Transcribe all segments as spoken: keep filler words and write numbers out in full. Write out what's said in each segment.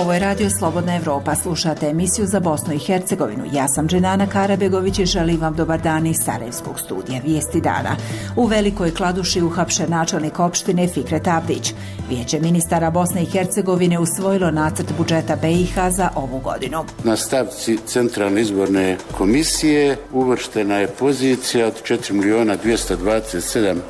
Ovo je Radio Slobodna Evropa. Slušate emisiju za Bosnu i Hercegovinu. Ja sam Dženana Karabegović i želim vam dobar dan iz Sarajevskog studija Vijesti dana. U Velikoj Kladuši uhapšen načelnik opštine Fikret Abdić. Vijeće ministara Bosne i Hercegovine usvojilo nacrt budžeta B i H za ovu godinu. Na stavci Centralne izborne komisije uvrštena je pozicija od četiri miliona dvjesto dvadeset sedam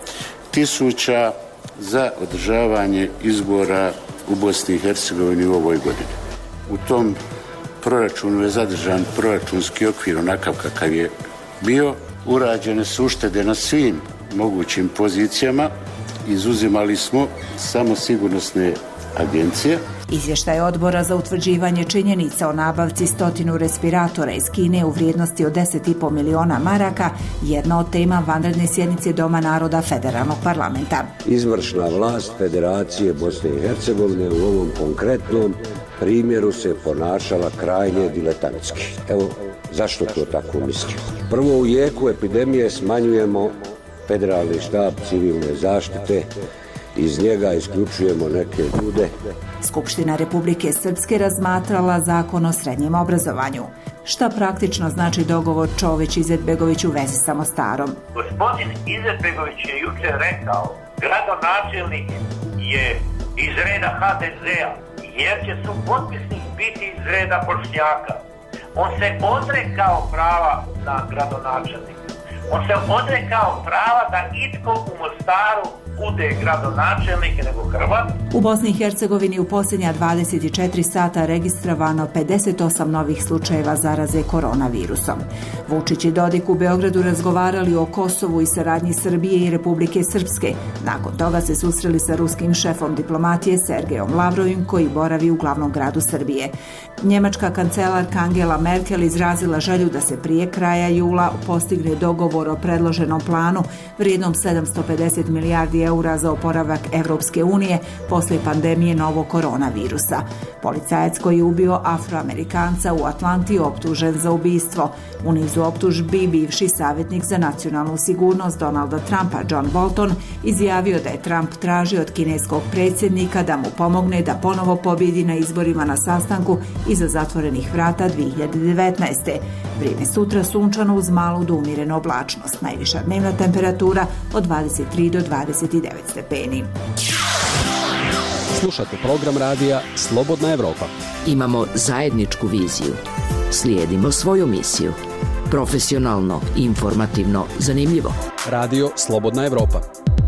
tisuća za održavanje izbora u Bosni i Hercegovini u ovoj godini. U tom proračunu je zadržan proračunski okvir onakav kakav je bio. Urađene su uštede na svim mogućim pozicijama. Izuzimali smo samo sigurnosne agencije. Izvještaj odbora za utvrđivanje činjenica o nabavci stotinu respiratora iz Kine u vrijednosti od deset i po miliona maraka jedna od tema vanredne sjednice Doma naroda Federalnog parlamenta. Izvršna vlast Federacije Bosne i Hercegovine u ovom konkretnom primjeru se ponašala krajnje diletantski. Evo, zašto to tako mislim? Prvo, u jeku epidemije smanjujemo Federalni štab civilne zaštite, iz njega isključujemo neke ljude. Skupština Republike Srpske razmatrala zakon o srednjem obrazovanju. Šta praktično znači dogovor Čović-Izetbegović u vezi sa Mostarom? Gospodin Izetbegović je jučer rekao, gradonačelnik je iz reda H D Z-a, jer će su potpisnik biti iz reda Bošnjaka. On se odrekao prava na gradonačelnika. On se odrekao prava da itko u Mostaru bude gradonačelnik nego Hrvat. U Bosni i Hercegovini u posljednja dvadeset četiri sata registrovano pedeset osam novih slučajeva zaraze koronavirusom. Vučić i Dodik u Beogradu razgovarali o Kosovu i saradnji Srbije i Republike Srpske. Nakon toga se susreli sa ruskim šefom diplomatije Sergejom Lavrovim koji boravi u glavnom gradu Srbije. Njemačka kancelarka Angela Merkel izrazila želju da se prije kraja jula postigne dogovor o predloženom planu vrijednom sedamsto pedeset milijardi eura za oporavak Evropske unije posle pandemije novog koronavirusa. Policajac koji je ubio Afroamerikanca u Atlanti optužen za ubistvo. U nizu optužbi bivši savjetnik za nacionalnu sigurnost Donalda Trumpa John Bolton izjavio da je Trump tražio od kineskog predsjednika da mu pomogne da ponovo pobjedi na izborima na sastanku iza zatvorenih vrata dvije hiljade devetnaeste. Vrijeme sutra sunčano uz malu do umjerenu oblačnost. Najviša dnevna temperatura od dvadeset tri do dvadeset devet stepeni. Slušate program radija Slobodna Evropa. Imamo zajedničku viziju. Slijedimo svoju misiju. Profesionalno, informativno, zanimljivo. Radio Slobodna Evropa.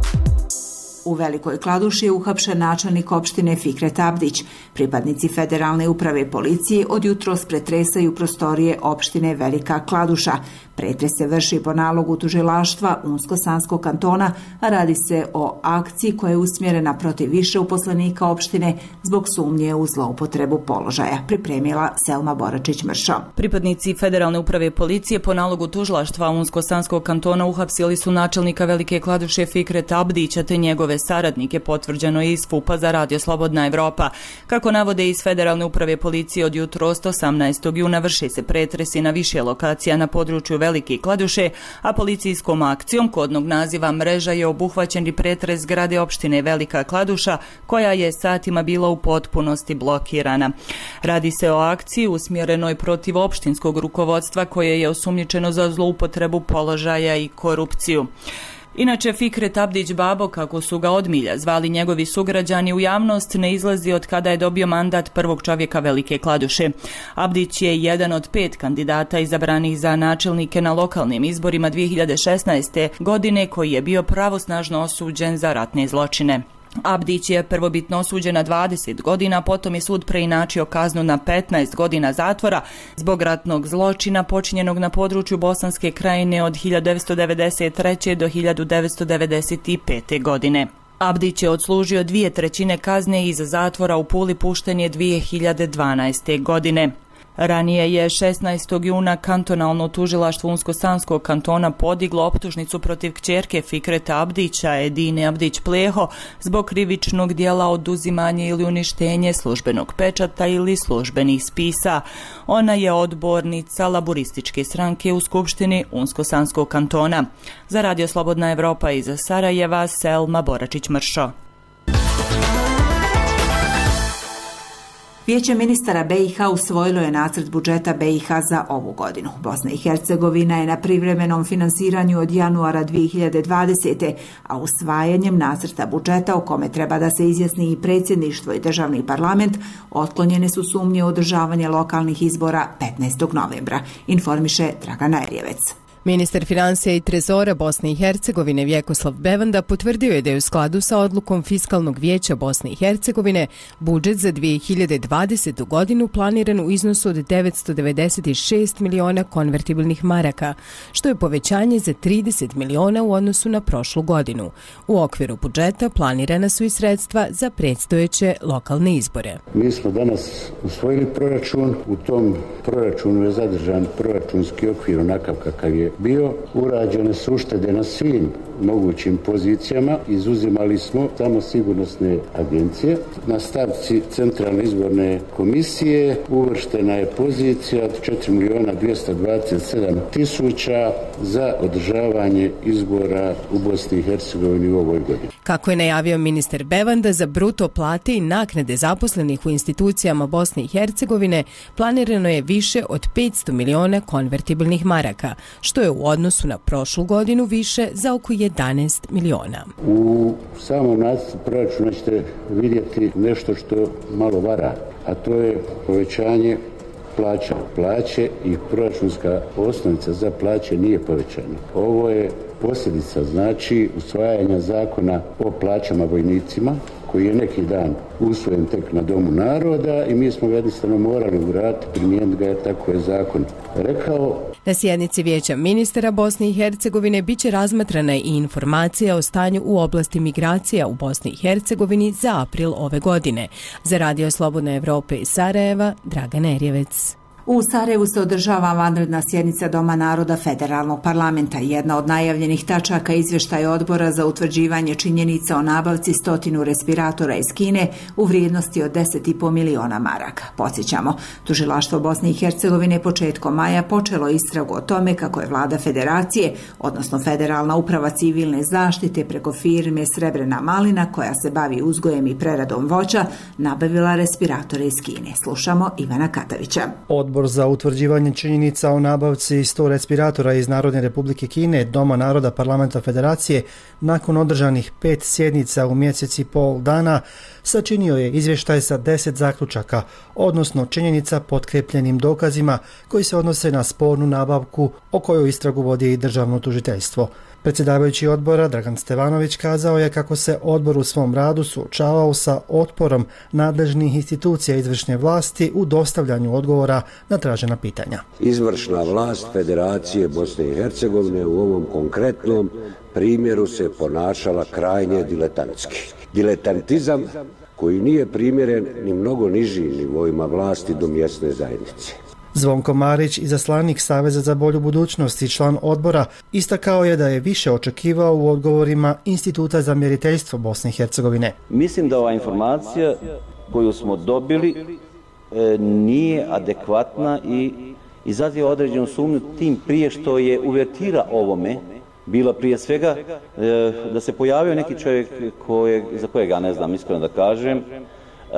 U Velikoj Kladuši je uhapšen načelnik opštine Fikret Abdić. Pripadnici Federalne uprave policije od jutros pretresaju prostorije opštine Velika Kladuša. Pretres se vrši po nalogu tužilaštva Unsko-Sanskog kantona, a radi se o akciji koja je usmjerena protiv više uposlenika opštine zbog sumnje u zloupotrebu položaja. Pripremila Selma Boračić-Mršo. Pripadnici Federalne uprave policije po nalogu tužilaštva Unsko-Sanskog kantona uhapsili su načelnika Velike Kladuše Fikret Abdića te njegove saradnike, potvrđeno je iz F U P-a za Radio Slobodna Evropa. Kako navode iz Federalne uprave policije od jutros osamnaestog juna vrše se pretresi na više lokacija na području Velike Kladuše, a policijskom akcijom kodnog naziva Mreža je obuhvaćen i pretres zgrade opštine Velika Kladuša, koja je satima bila u potpunosti blokirana. Radi se o akciji usmjerenoj protiv opštinskog rukovodstva koje je osumnjičeno za zloupotrebu položaja i korupciju. Inače, Fikret Abdić Babo, kako su ga od milja zvali njegovi sugrađani, u javnost ne izlazi od kada je dobio mandat prvog čovjeka Velike Kladuše. Abdić je jedan od pet kandidata izabranih za načelnike na lokalnim izborima dvije hiljade šesnaeste. godine koji je bio pravosnažno osuđen za ratne zločine. Abdić je prvobitno osuđen na dvadeset godina, potom je sud preinačio kaznu na petnaest godina zatvora zbog ratnog zločina počinjenog na području Bosanske krajine od hiljadu devetsto devedeset treće. do hiljadu devetsto devedeset pete. godine. Abdić je odslužio dvije trećine kazne iz zatvora u Puli, pušten je dvije hiljade dvanaeste. godine. Ranije je šesnaestog juna kantonalno tužilaštvo Unsko-Sanskog kantona podiglo optužnicu protiv kćerke Fikreta Abdića, Edine Abdić-Pleho, zbog krivičnog dijela oduzimanja ili uništenje službenog pečata ili službenih spisa. Ona je odbornica laborističke stranke u Skupštini Unsko-Sanskog kantona. Za Radio Slobodna Evropa iz Sarajeva, Selma Boračić-Mršo. Vijeće ministara B i H usvojilo je nacrt budžeta B i H za ovu godinu. Bosna i Hercegovina je na privremenom finansiranju od januara dvije hiljade dvadesete. a usvajanjem nacrta budžeta o kome treba da se izjasni i predsjedništvo i državni parlament, otklonjene su sumnje u održavanje lokalnih izbora petnaestog novembra, informiše Dragana Erjevec. Ministar financija i trezora Bosne i Hercegovine Vjekoslav Bevanda potvrdio je da je u skladu sa odlukom Fiskalnog vijeća Bosne i Hercegovine budžet za dvije hiljade dvadesetu. godinu planiran u iznosu od devetsto devedeset šest miliona konvertibilnih maraka, što je povećanje za trideset miliona u odnosu na prošlu godinu. U okviru budžeta planirana su i sredstva za predstojeće lokalne izbore. Mi smo danas usvojili proračun, u tom proračunu je zadržan proračunski okvir onakav kakav je bio, urađene su uštede na svim mogućim pozicijama, izuzimali smo samo sigurnosne agencije. Na stavci Centralne izborne komisije uvrštena je pozicija od četiri miliona dvjesto dvadeset sedam tisuća za održavanje izbora u Bosni i Hercegovini u ovoj godini. Kako je najavio ministar Bevanda, za bruto plate i naknade zaposlenih u institucijama Bosne i Hercegovine planirano je više od petsto miliona konvertibilnih maraka, što je u odnosu na prošlu godinu više za oko jedanaest miliona. U samom nacrtu proračuna ćete vidjeti nešto što malo vara, a to je povećanje plaća. Plaće i proračunska osnovica za plaće nije povećana. Ovo je posljedica, znači, usvajanja zakona o plaćama vojnicima, koji je neki dan usvojen tek na Domu naroda i mi smo ga jednostavno morali ugraditi, primijeniti ga, jer tako je zakon rekao. Na sjednici Vijeća ministara Bosne i Hercegovine biće razmatrana i informacija o stanju u oblasti migracija u Bosni i Hercegovini za april ove godine. Za Radio Slobodne Evrope iz Sarajeva, Dragana Erjevec. U Sarajevu se održava vanredna sjednica Doma naroda Federalnog parlamenta. Jedna od najavljenih tačaka izvještaja odbora za utvrđivanje činjenica o nabavci stotinu respiratora iz Kine u vrijednosti od deset i po miliona maraka. Podsjećamo, tužilaštvo Bosne i Hercegovine početkom maja počelo istragu o tome kako je vlada federacije, odnosno Federalna uprava civilne zaštite preko firme Srebrena malina, koja se bavi uzgojem i preradom voća, nabavila respiratore iz Kine. Slušamo Ivana Katavića. Odbor za utvrđivanje činjenica o nabavci sto respiratora iz Narodne republike Kine, Doma naroda parlamenta federacije, nakon održanih pet sjednica u mjesec i pol dana, sačinio je izvještaj sa deset zaključaka, odnosno činjenica potkrepljenim dokazima koji se odnose na spornu nabavku o kojoj istragu vodi i državno tužiteljstvo. Predsjedavajući odbora Dragan Stevanović kazao je kako se odbor u svom radu suočavao sa otporom nadležnih institucija izvršne vlasti u dostavljanju odgovora na tražena pitanja. Izvršna vlast Federacije Bosne i Hercegovine u ovom konkretnom primjeru se ponašala krajnje diletantski. Diletantizam koji nije primjeren ni mnogo nižim nivoima vlasti do mjesne zajednice. Zvonko Marić, izaslanik Saveza za bolju budućnost i član odbora, istakao je da je više očekivao u odgovorima Instituta za mjeriteljstvo Bosne i Hercegovine. Mislim da ova informacija koju smo dobili e, nije adekvatna i izaziva određenu sumnju, tim prije što je uvertira ovome bila prije svega e, da se pojavio neki čovjek koje, za kojeg ja ne znam iskreno da kažem, Uh,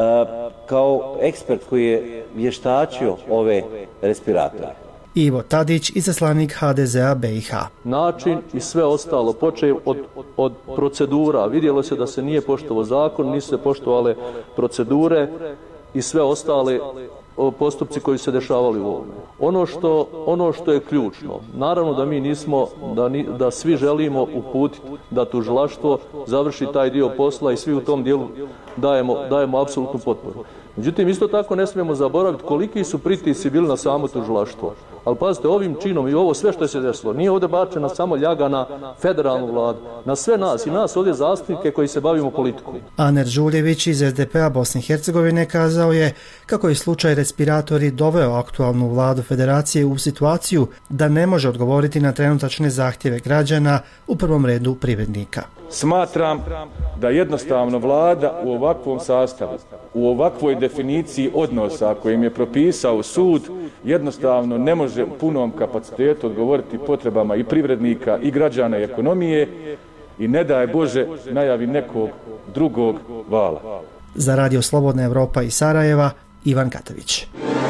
kao ekspert koji je vještačio ove respiratore. Ivo Tadić, izaslanik H D Z A B i H. Način i sve ostalo, počev od, od procedura. Vidjelo se da se nije poštovao zakon, nisu se poštovale procedure i sve ostale postupci koji se dešavali u ovome. Ono što, ono što je ključno, naravno da mi nismo, da, ni, da svi želimo uputiti da tužilaštvo završi taj dio posla i svi u tom dijelu dajemo, dajemo apsolutnu potporu. Međutim, isto tako ne smijemo zaboraviti koliki su pritisci bili na samo tužilaštvo. Ali pazite, ovim činom i ovo sve što je se desilo, nije ovdje bačena samo ljaga na federalnu vladu, na sve nas i nas ovdje zastupnike koji se bavimo politikom. Aner Žuljević iz S D P-a Bosne i Hercegovine kazao je kako je slučaj respiratori doveo aktualnu vladu federacije u situaciju da ne može odgovoriti na trenutačne zahtjeve građana, u prvom redu privrednika. Smatram da jednostavno vlada u ovakvom sastavu, u ovakvoj definiciji odnosa kojim je propisao sud, jednostavno ne može u punom kapacitetu odgovoriti potrebama i privrednika i građana i ekonomije i ne daj Bože najavi nekog drugog vala. Za Radio Slobodna Evropa iz Sarajeva, Ivan Katavić.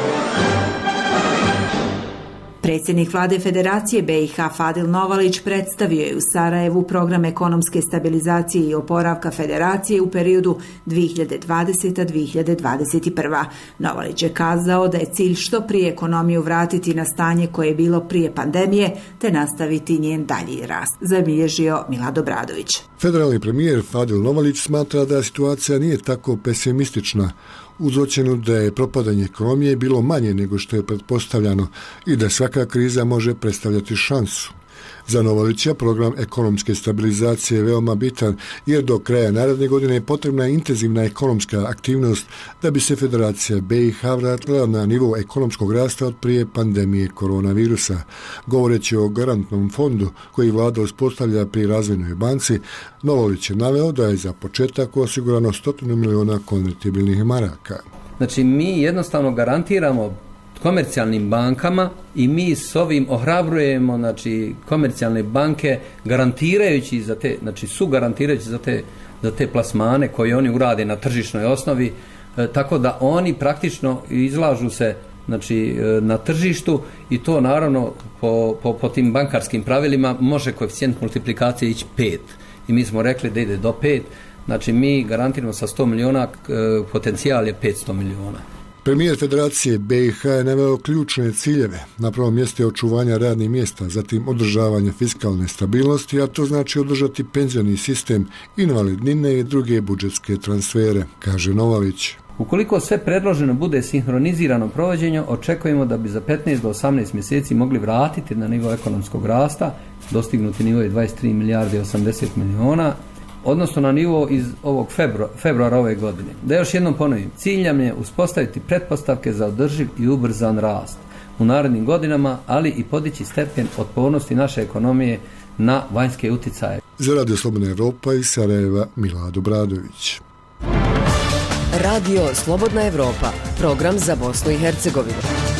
Predsjednik vlade Federacije B i H Fadil Novalić predstavio je u Sarajevu program ekonomske stabilizacije i oporavka Federacije u periodu dvije hiljade dvadeseta do dvije hiljade dvadeset prva. Novalić je kazao da je cilj što prije ekonomiju vratiti na stanje koje je bilo prije pandemije te nastaviti njen dalji rast, zabilježio Milad Obradović. Federalni premijer Fadil Novalić smatra da situacija nije tako pesimistična, uz ocjenu da je propadanje ekonomije bilo manje nego što je pretpostavljano i da svaka kriza može predstavljati šansu. Za Novalića program ekonomske stabilizacije je veoma bitan jer do kraja naredne godine je potrebna intenzivna ekonomska aktivnost da bi se Federacija B i H vratila na nivo ekonomskog rasta od prije pandemije koronavirusa. Govoreći o garantnom fondu koji vlada uspostavlja pri Razvojnoj banci, Novalić je naveo da je za početak osigurano stotinu miliona konvertibilnih maraka. Znači mi jednostavno garantiramo komercijalnim bankama i mi s ovim ohrabrujemo znači komercijalne banke garantirajući za te, znači su garantirajući za te, za te plasmane koje oni urade na tržišnoj osnovi, e, tako da oni praktično izlažu se znači na tržištu i to naravno po, po, po tim bankarskim pravilima može koeficijent multiplikacije ići pet i mi smo rekli da ide do pet, znači mi garantiramo sa sto miliona, e, potencijal je petsto miliona. Premijer Federacije B i H je naveo ključne ciljeve. Na prvom mjestu je očuvanje radnih mjesta, zatim održavanje fiskalne stabilnosti, a to znači održati penzioni sistem, invalidnine i druge budžetske transfere, kaže Novalić. Ukoliko sve predloženo bude sinhronizirano provođenje, očekujemo da bi za petnaest do osamnaest mjeseci mogli vratiti na nivo ekonomskog rasta, dostignuti nivo je dvadeset tri milijarde i osamdeset miliona, odnosno na nivo iz ovog februara, februara ove godine. Da još jednom ponovim, cilj nam je uspostaviti pretpostavke za održiv i ubrzan rast u narednim godinama, ali i podići stepen otpornosti naše ekonomije na vanjske uticaje. Za Radio Slobodna Evropa iz Sarajeva, Milad Obradović. Radio Slobodna Evropa, program za Bosnu i Hercegovinu.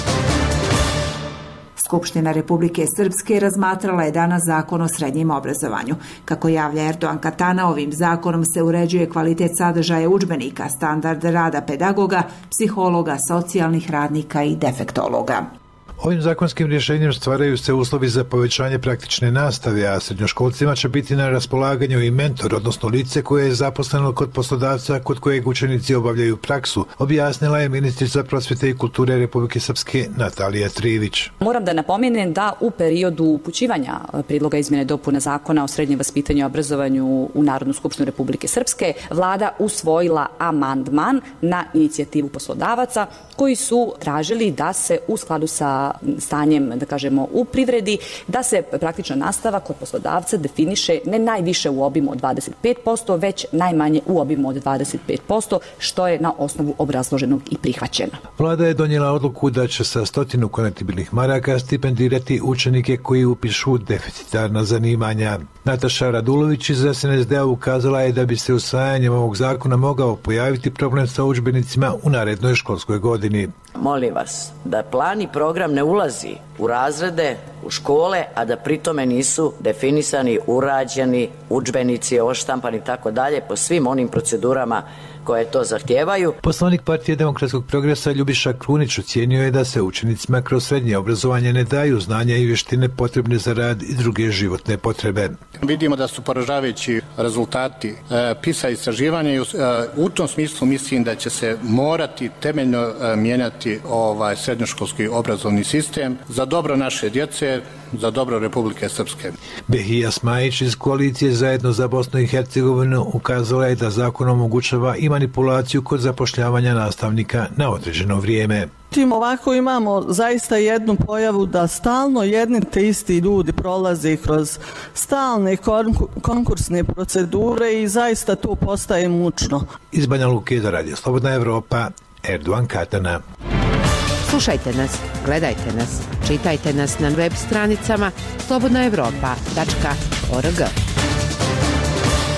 Skupština Republike Srpske razmatrala je danas zakon o srednjem obrazovanju. Kako javlja Erdogan Katana, ovim zakonom se uređuje kvalitet sadržaja udžbenika, standard rada pedagoga, psihologa, socijalnih radnika i defektologa. Ovim zakonskim rješenjem stvaraju se uslovi za povećanje praktične nastave, a srednjoškolcima će biti na raspolaganju i mentor, odnosno lice koje je zaposleno kod poslodavca kod kojeg učenici obavljaju praksu, objasnila je ministrica prosvjete i kulture Republike Srpske Natalija Trivić. Moram da napomenem da u periodu upućivanja prijedloga izmjene dopuna zakona o srednjem vaspitanju i obrazovanju u Narodnu skupštinu Republike Srpske, vlada usvojila amandman na inicijativu poslodavaca koji su tražili da se u skladu sa stanjem, da kažemo, u privredi, da se praktična nastava kod poslodavca definiše ne najviše u obimu od dvadeset pet posto, već najmanje u obimu od dvadeset pet posto, što je na osnovu obrazloženog i prihvaćeno. Vlada je donijela odluku da će sa stotinu konvertibilnih maraka stipendirati učenike koji upišu deficitarna zanimanja. Nataša Radulović iz S N S D-a ukazala je da bi se usvajanjem ovog zakona mogao pojaviti problem sa udžbenicima u narednoj školskoj godini. Molim vas da plan i program ne ulazi u razrede, u škole, a da pritome nisu definisani, urađeni udžbenici, oštampani i tako dalje po svim onim procedurama koje to zahtijevaju. Poslanik Partije demokratskog progresa Ljubiša Krunić ocijenio je da se učenicima kroz srednje obrazovanje ne daju znanja i vještine potrebne za rad i druge životne potrebe. Vidimo da su poražavajući rezultati e, PISA istraživanja i e, u tom smislu mislim da će se morati temeljno e, mijenjati ovaj srednjoškolski obrazovni sistem za dobro naše djece, za dobro Republike Srpske. Behija Smajić iz koalicije Zajedno za Bosnu i Hercegovinu ukazala je da zakon omogućava i manipulaciju kod zapošljavanja nastavnika na određeno vrijeme. Tim ovako imamo zaista jednu pojavu da stalno jedni te isti ljudi prolaze kroz stalne konkursne procedure i zaista to postaje mučno. Iz Banja Luke za Radio Slobodna Evropa, Erdogan Katana. Slušajte nas, gledajte nas, čitajte nas na web stranicama slobodna evropa tačka org.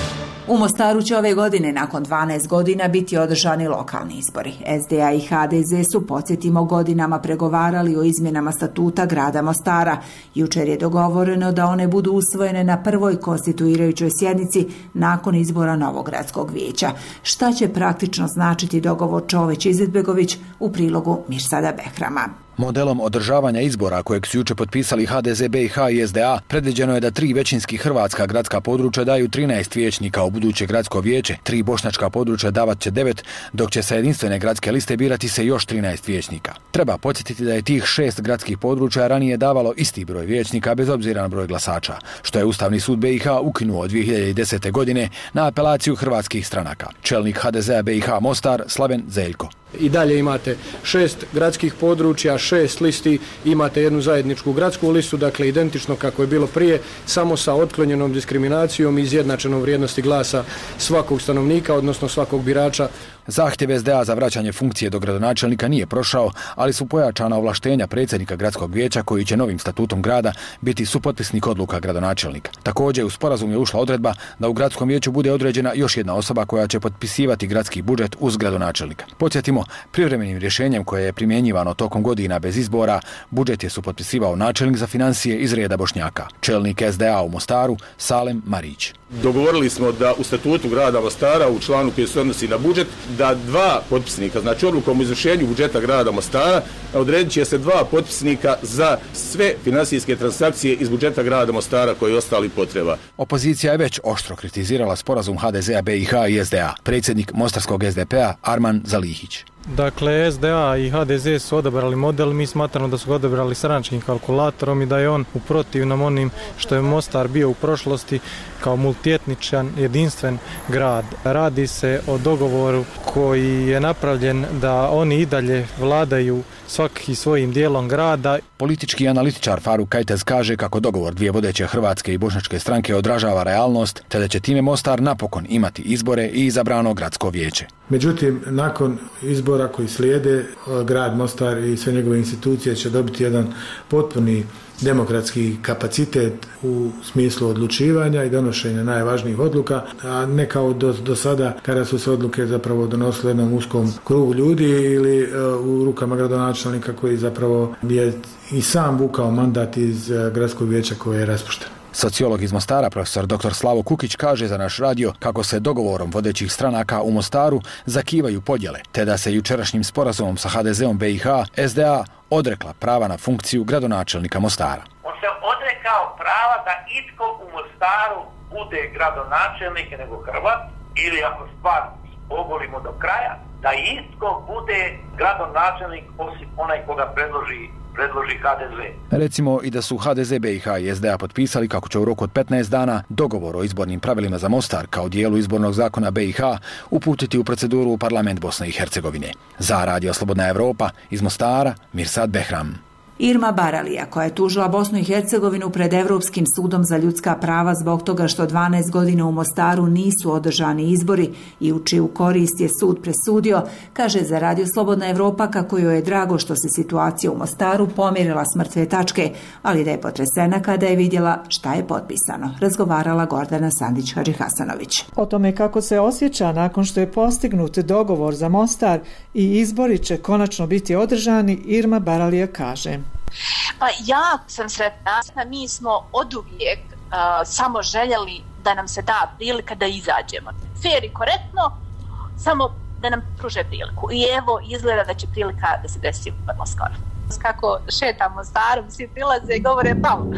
U Mostaru će ove godine nakon dvanaest godina biti održani lokalni izbori. S D A i H D Z su, podsjetimo, godinama pregovarali o izmjenama statuta grada Mostara. Jučer je dogovoreno da one budu usvojene na prvoj konstituirajućoj sjednici nakon izbora novog gradskog vijeća. Šta će praktično značiti dogovor Čović-Izetbegović u prilogu Mirsada Behrama. Modelom održavanja izbora kojeg su juče potpisali H D Z B i H i S D A predviđeno je da tri većinski hrvatska gradska područja daju trinaest vijećnika u buduće gradsko vijeće, tri bošnjačka područja davat će devet, dok će sa jedinstvene gradske liste birati se još trinaest vijećnika. Treba podsjetiti da je tih šest gradskih područja ranije davalo isti broj vijećnika bez obzira na broj glasača, što je Ustavni sud B i H ukinuo dvije hiljade desete. godine na apelaciju hrvatskih stranaka. Čelnik H D Z B i H Mostar Slaven Zeljko. I dalje imate šest gradskih područja, šest listi, imate jednu zajedničku gradsku listu, dakle identično kako je bilo prije, samo sa otklonjenom diskriminacijom i izjednačenom vrijednosti glasa svakog stanovnika, odnosno svakog birača. Zahtjev S D A za vraćanje funkcije do gradonačelnika nije prošao, ali su pojačana ovlaštenja predsjednika gradskog vijeća koji će novim statutom grada biti supotpisnik odluka gradonačelnika. Također u sporazum je ušla odredba da u gradskom vijeću bude određena još jedna osoba koja će potpisivati gradski budžet uz gradonačelnika. Podsjetimo, privremenim rješenjem koje je primjenjivano tokom godina bez izbora, budžet je supotpisivao načelnik za financije iz reda Bošnjaka, čelnik S D A u Mostaru Salem Marić. Dogovorili smo da u statutu grada Mostara, u članu koji se odnosi na budžet, da dva potpisnika, znači odlukom o izvršenju budžeta grada Mostara, odredit će se dva potpisnika za sve finansijske transakcije iz budžeta grada Mostara koji ostali potreba. Opozicija je već oštro kritizirala sporazum H D Z A B i H i S D A. Predsjednik Mostarskog S D P-a Arman Zalihić. Dakle, S D A i H D Z su odabrali model, mi smatramo da su ga odabrali stranačkim kalkulatorom i da je on u protivnom onim što je Mostar bio u prošlosti kao multietničan, jedinstven grad. Radi se o dogovoru koji je napravljen da oni i dalje vladaju svaki svojim dijelom grada. Politički analitičar Faruk Kajtez kaže kako dogovor dvije vodeće hrvatske i bošnjačke stranke odražava realnost, te da će time Mostar napokon imati izbore i izabrano gradsko vijeće. Međutim, nakon izbora koji slijede, grad Mostar i sve njegove institucije će dobiti jedan potpuni demokratski kapacitet u smislu odlučivanja i donošenja najvažnijih odluka, a ne kao do, do sada kada su se odluke zapravo donosile jednom uskom krugu ljudi ili uh, u rukama gradonačelnika koji zapravo je i sam vukao mandat iz uh, gradskog vijeća koje je raspušteno. Sociolog iz Mostara, profesor doktor Slavo Kukić, kaže za naš radio kako se dogovorom vodećih stranaka u Mostaru zakivaju podjele, te da se jučerašnjim sporazumom sa H D Z-om B i H S D A odrekla prava na funkciju gradonačelnika Mostara. On se odrekao prava da itko u Mostaru bude gradonačelnik nego Hrvat, ili ako stvar ogolimo do kraja, da itko bude gradonačelnik osim onaj koga predloži predloži H D Z. Recimo i da su H D Z B i H i S D A potpisali kako će u roku od petnaest dana dogovor o izbornim pravilima za Mostar kao dijelu izbornog zakona B i H uputiti u proceduru u parlament Bosne i Hercegovine. Za Radio Slobodna Evropa iz Mostara Mirsad Behram. Irma Baralija, koja je tužila Bosnu i Hercegovinu pred Evropskim sudom za ljudska prava zbog toga što dvanaest godina u Mostaru nisu održani izbori i u čiju korist je sud presudio, kaže za Radio Slobodna Evropa kako joj je drago što se situacija u Mostaru pomirila s mrtve tačke, ali da je potresena kada je vidjela šta je potpisano. Razgovarala Gordana Sandić-Hadžihasanović. O tome kako se osjeća nakon što je postignut dogovor za Mostar i izbori će konačno biti održani, Irma Baralija kaže. Pa jako sam sretna, mi smo oduvijek uh, samo željeli da nam se da prilika da izađemo. Fair i korektno, samo da nam pruže priliku. I evo izgleda da će prilika da se desi vrlo skoro. Kako šetamo starom, svi prilaze i govore pao.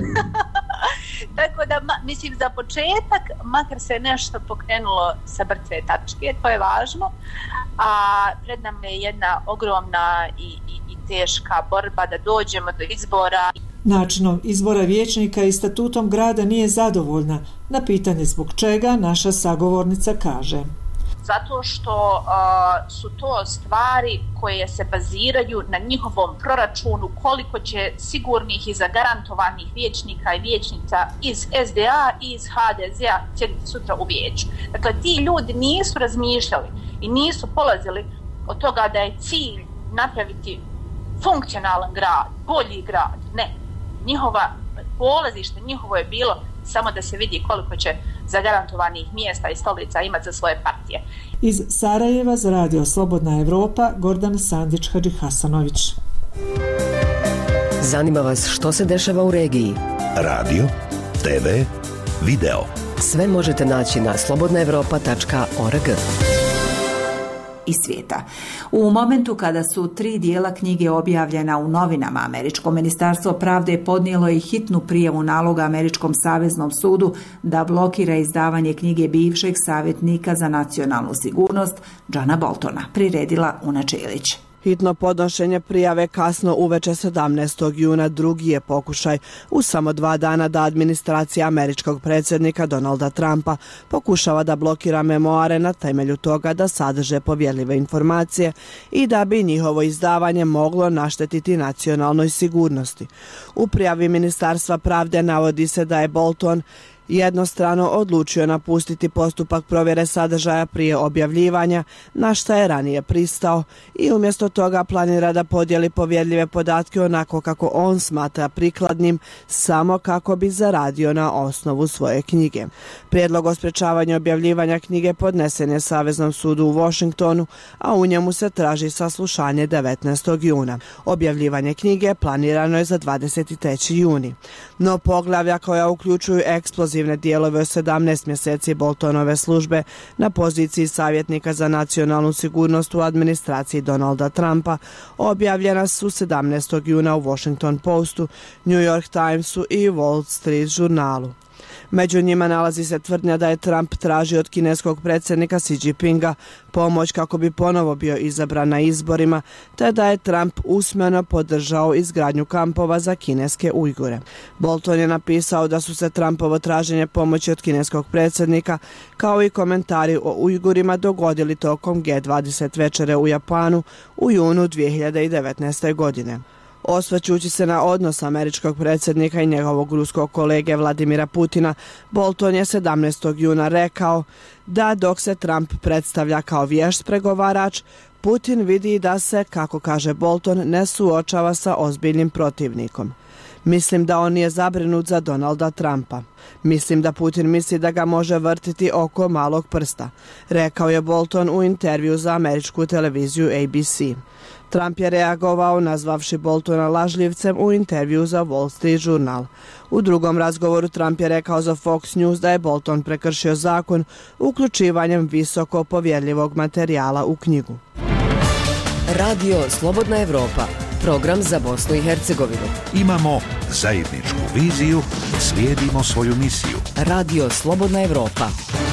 Tako da, mislim, za početak, makar se nešto pokrenulo sa mrtve tačke, to je važno, a pred nam je jedna ogromna i, i, i teška borba da dođemo do izbora. Načinom izbora vijećnika i statutom grada nije zadovoljna. Na pitanje zbog čega naša sagovornica kaže. Zato što uh, su to stvari koje se baziraju na njihovom proračunu, koliko će sigurnih i zagarantovanih vijećnika i vijećnica iz S D A i iz H D Z-a sjediti sutra u vijeću. Dakle, ti ljudi nisu razmišljali i nisu polazili od toga da je cilj napraviti funkcionalan grad, bolji grad. Ne. Njihova polazište, njihovo je bilo samo da se vidi koliko će zagarantovanih mjesta i stolica imati za svoje partije. Iz Sarajeva za Radio Slobodna Evropa, Gordana Sandić-Hadži-Hasanović. Zanima vas što se dešava u regiji? Radio, te ve, video. Sve možete naći na slobodna evropa tačka org. Iz svijeta. U momentu kada su tri dijela knjige objavljena u novinama, Američko ministarstvo pravde podnijelo je hitnu prijavu naloga Američkom saveznom sudu da blokira izdavanje knjige bivšeg savjetnika za nacionalnu sigurnost Johna Boltona, priredila Una Čelić. Hitno podnošenje prijave kasno uveče sedamnaestog juna drugi je pokušaj u samo dva dana da administracija američkog predsjednika Donalda Trumpa pokušava da blokira memoare na temelju toga da sadrže povjerljive informacije i da bi njihovo izdavanje moglo naštetiti nacionalnoj sigurnosti. U prijavi Ministarstva pravde navodi se da je Bolton jednostrano odlučio napustiti postupak provjere sadržaja prije objavljivanja, na šta je ranije pristao, i umjesto toga planira da podijeli povjerljive podatke onako kako on smatra prikladnim, samo kako bi zaradio na osnovu svoje knjige. Prijedlog o sprečavanju objavljivanja knjige podnesen je Saveznom sudu u Washingtonu, a u njemu se traži saslušanje devetnaestog juna. Objavljivanje knjige planirano je za dvadeset treći juni. No poglavlja koja uključuju eksplozivne dijelove o sedamnaest mjeseci Boltonove službe na poziciji savjetnika za nacionalnu sigurnost u administraciji Donalda Trumpa objavljena su sedamnaestog juna u Washington Postu, New York Timesu i Wall Street žurnalu. Među njima nalazi se tvrdnja da je Trump tražio od kineskog predsjednika Xi Jinpinga pomoć kako bi ponovo bio izabran na izborima, te da je Trump usmeno podržao izgradnju kampova za kineske Ujgure. Bolton je napisao da su se Trumpovo traženje pomoći od kineskog predsjednika, kao i komentari o Ujgurima, dogodili tokom G dvadeset večere u Japanu u junu dvije hiljade devetnaeste. godine. Osvrćući se na odnos američkog predsjednika i njegovog ruskog kolege Vladimira Putina, Bolton je sedamnaestog juna rekao da dok se Trump predstavlja kao vješt pregovarač, Putin vidi da se, kako kaže Bolton, ne suočava sa ozbiljnim protivnikom. Mislim da on nije zabrinut za Donalda Trumpa. Mislim da Putin misli da ga može vrtiti oko malog prsta, rekao je Bolton u intervju za američku televiziju A B C. Trump je reagovao nazvavši Boltona lažljivcem u intervju za Wall Street žurnal. U drugom razgovoru Trump je rekao za Fox News da je Bolton prekršio zakon uključivanjem visoko povjerljivog materijala u knjigu. Radio Slobodna Evropa, program za Bosnu i Hercegovinu. Imamo zajedničku viziju, slijedimo svoju misiju. Radio Slobodna Evropa.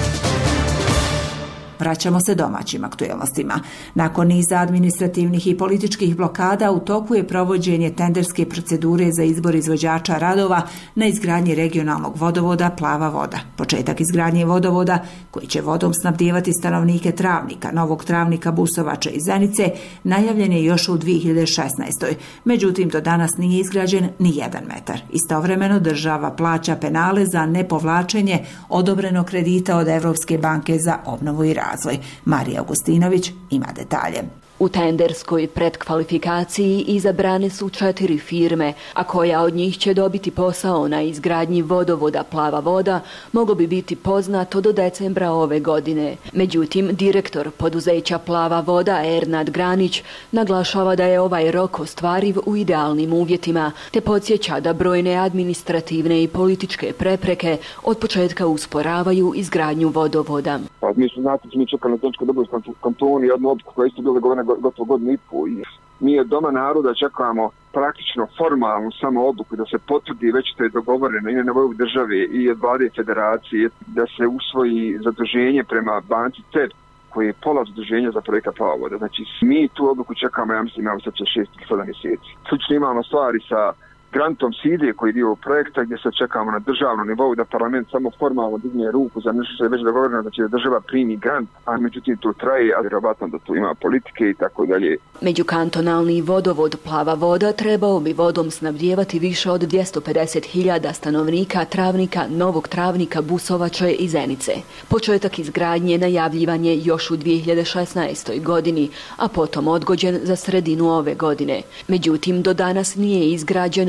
Vraćamo se domaćim aktuelnostima. Nakon niza administrativnih i političkih blokada u toku je provođenje tenderske procedure za izbor izvođača radova na izgradnji regionalnog vodovoda Plava voda. Početak izgradnje vodovoda, koji će vodom snabdijevati stanovnike Travnika, Novog Travnika, Busovače i Zenice, najavljen je još u dvije hiljade šesnaestoj. Međutim, do danas nije izgrađen ni jedan metar. Istovremeno država plaća penale za nepovlačenje odobrenog kredita od Evropske banke za obnovu i razvoj. Razvoj. Marija Augustinović ima detalje. U tenderskoj pretkvalifikaciji izabrane su četiri firme, a koja od njih će dobiti posao na izgradnji vodovoda Plava voda moglo bi biti poznato do decembra ove godine. Međutim, direktor poduzeća Plava voda Ernad Granić naglašava da je ovaj rok ostvariv u idealnim uvjetima, te podsjeća da brojne administrativne i političke prepreke od početka usporavaju izgradnju vodovoda. Pa, mi su znati, mi čekali na Tončkoj Dobojskom kantonu jednu odluku koja isto bila govorena gotovo godinu i pol. Mi od Doma naroda čekamo praktično formalnu samo odluku da se potvrdi već to je dogovoreno i na nivou države i od vlade federacije da se usvoji zaduženje prema banci C E B koji je pola zaduženja za projekat Plava voda. Znači mi tu odluku čekamo, ja mislim, imamo sad šest ili sedam mjeseci. Slično imamo stvari sa grantom Side koji je dio projekta gdje se čekamo na državnom nivou da parlament samo formalno digne ruku za nešto što je već dogovoreno, znači da država primi grant, a međutim to traje, a vjerovatno da tu ima politike i tako dalje. Međukantonalni vodovod Plava voda trebao bi vodom snabdijevati više od dvjesto pedeset hiljada stanovnika Travnika, Novog Travnika, Busovače i Zenice. Početak izgradnje najavljivan je još u dvije hiljade šesnaestoj. godini, a potom odgođen za sredinu ove godine. Međutim, do danas nije izgrađen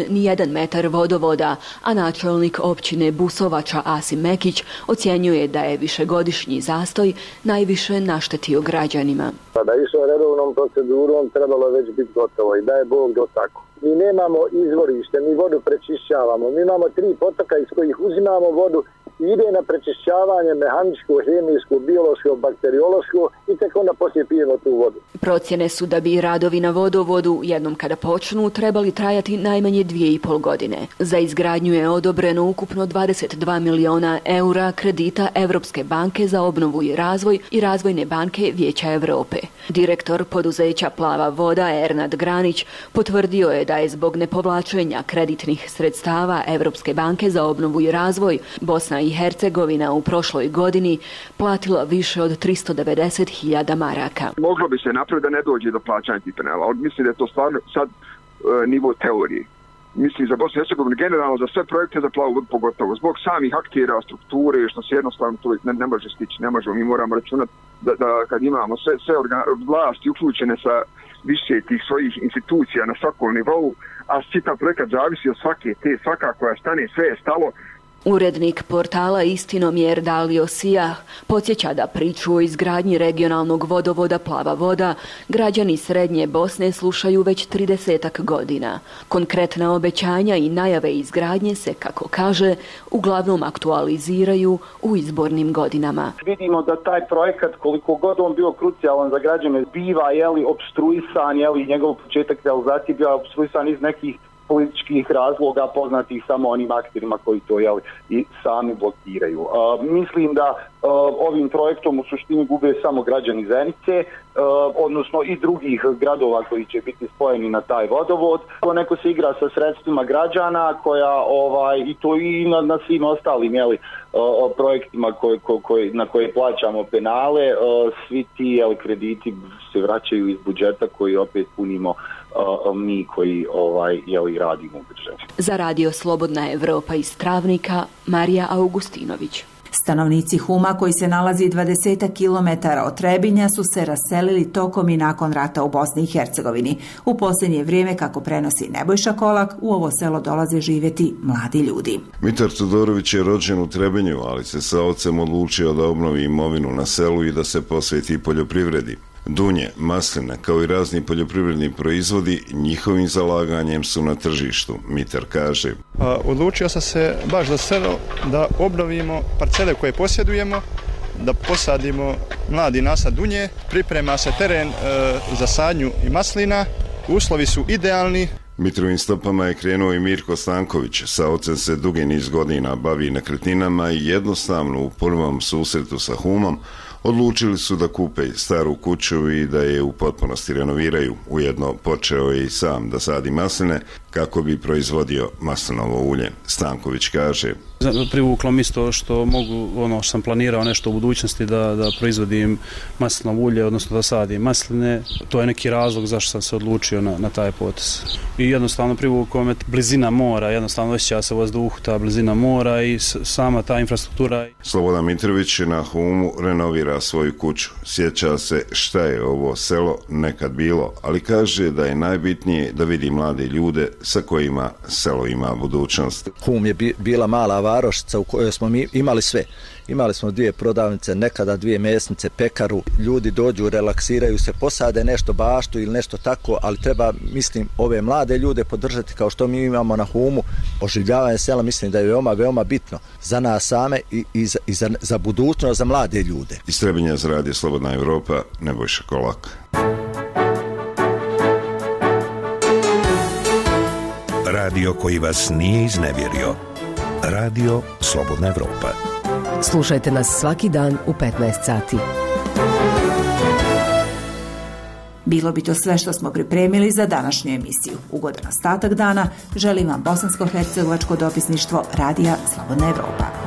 ni jedan metar vodovoda, a načelnik općine Busovača Asim Mekić ocjenjuje da je višegodišnji zastoj najviše naštetio građanima. Da je išao redovnom procedurom, trebalo je već biti gotovo i da je Bog do tako. Mi nemamo izvorište, mi vodu prečišćavamo, mi imamo tri potoka iz kojih uzimamo vodu i ide na prečišćavanje mehaničko, hemijsko, biološko, bakteriološko i tek onda poslije pijemo tu vodu. Procjene su da bi radovi na vodovodu, jednom kada počnu, trebali trajati najmanje dvije i pol godine. Za izgradnju je odobreno ukupno dvadeset dva miliona eura kredita Evropske banke za obnovu i razvoj i Razvojne banke Vijeća Europe. Direktor poduzeća Plava voda Ernad Granić potvrdio je da je zbog nepovlačenja kreditnih sredstava Evropske banke za obnovu i razvoj Bosna i Hercegovina u prošloj godini platila više od tristo devedeset hiljada maraka. Moglo bi se napraviti da ne dođe do plaćanja tih penala. Mislim da je to stvarno sad e, nivo teorije. Mislim za Bosnu i Hercegovinu generalno za sve projekte za plavu vodu pogotovo. Zbog samih aktera, strukture, što se jednostavno to ne, ne može stići, ne možemo. Mi moramo računati da, da kad imamo sve, sve organ, vlasti uključene sa više tih svojih institucija na svakom nivou, a čitav projekat zavisi od svake te, svaka koja stane, sve je stalo. Urednik portala Istinomjer Dalio Sijah podsjeća da priču o izgradnji regionalnog vodovoda Plava voda građani Srednje Bosne slušaju već tridesetak godina. Konkretna obećanja i najave izgradnje se, kako kaže, uglavnom aktualiziraju u izbornim godinama. Vidimo da taj projekat, koliko god on bio krucijalan za građane, biva jeli, obstruisan, jeli, njegov početak realizacije bio obstruisan iz nekih političkih razloga poznatih samo onim akterima koji to jeli, i sami blokiraju. Uh, mislim da uh, ovim projektom u suštini gube samo građani Zenice, uh, odnosno i drugih gradova koji će biti spojeni na taj vodovod. Neko se igra sa sredstvima građana koja ovaj i to i na, na svim ostalim jeli, uh, projektima koje, ko, koje, na koje plaćamo penale. Uh, svi ti jeli, krediti se vraćaju iz budžeta koji opet punimo uh, mi koji ovaj jeli, radimo u državi. Za Radio Slobodna Evropa iz Travnika, Marija Augustinović. Stanovnici Huma, koji se nalazi dvadeset kilometara od Trebinja, su se raselili tokom i nakon rata u Bosni i Hercegovini. U posljednje vrijeme, kako prenosi Nebojša Kolak, u ovo selo dolaze živjeti mladi ljudi. Mitar Todorović je rođen u Trebinju, ali se sa ocem odlučio da obnovi imovinu na selu i da se posveti poljoprivredi. Dunje, masline, kao i razni poljoprivredni proizvodi, njihovim zalaganjem su na tržištu, Mitar kaže. Odlučio sam se baš za selo da obnovimo parcele koje posjedujemo, da posadimo mladi nasad dunje, priprema se teren e, za sadnju i maslina, uslovi su idealni. Mitrovim stopama je krenuo i Mirko Stanković. Sa ocem se dugi niz godina bavi nekretninama i jednostavno u prvom susretu sa Humom odlučili su da kupe staru kuću i da je u potpunosti renoviraju. Ujedno počeo je i sam da sadi masline kako bi proizvodio maslinovo ulje. Stanković kaže: Privuklo mi isto što mogu, ono što sam planirao nešto u budućnosti da, da proizvodim maslinovo ulje, odnosno da sadim masline. To je neki razlog zašto sam se odlučio na, na taj potez. I jednostavno privuklo me blizina mora, jednostavno osjeća se u vazduhu ta blizina mora i sama ta infrastruktura. Slobodan Mitrović na Humu renovira svoju kuću. Sjeća se šta je ovo selo nekad bilo, ali kaže da je najbitnije da vidi mlade ljude sa kojima selo ima budućnost. Hum je bi, bila mala varošica u kojoj smo mi imali sve. Imali smo dvije prodavnice, nekada dvije mesnice, pekaru. Ljudi dođu, relaksiraju se, posade nešto baštu ili nešto tako, ali treba, mislim, ove mlade ljude podržati kao što mi imamo na Humu. Oživljavanje sela mislim da je veoma, veoma bitno za nas same i, i, za, i za, za budućnost, za mlade ljude. Iz Trebinja za Radio Slobodna Evropa, Nebojša Kolak. Radio koji vas nije iznevjerio. Radio Slobodna Evropa. Slušajte nas svaki dan u petnaest sati. Bilo bi to sve što smo pripremili za današnju emisiju. Ugodan ostatak dana želim vam Bosansko-hercegovačko dopisništvo Radija Slobodna Evropa.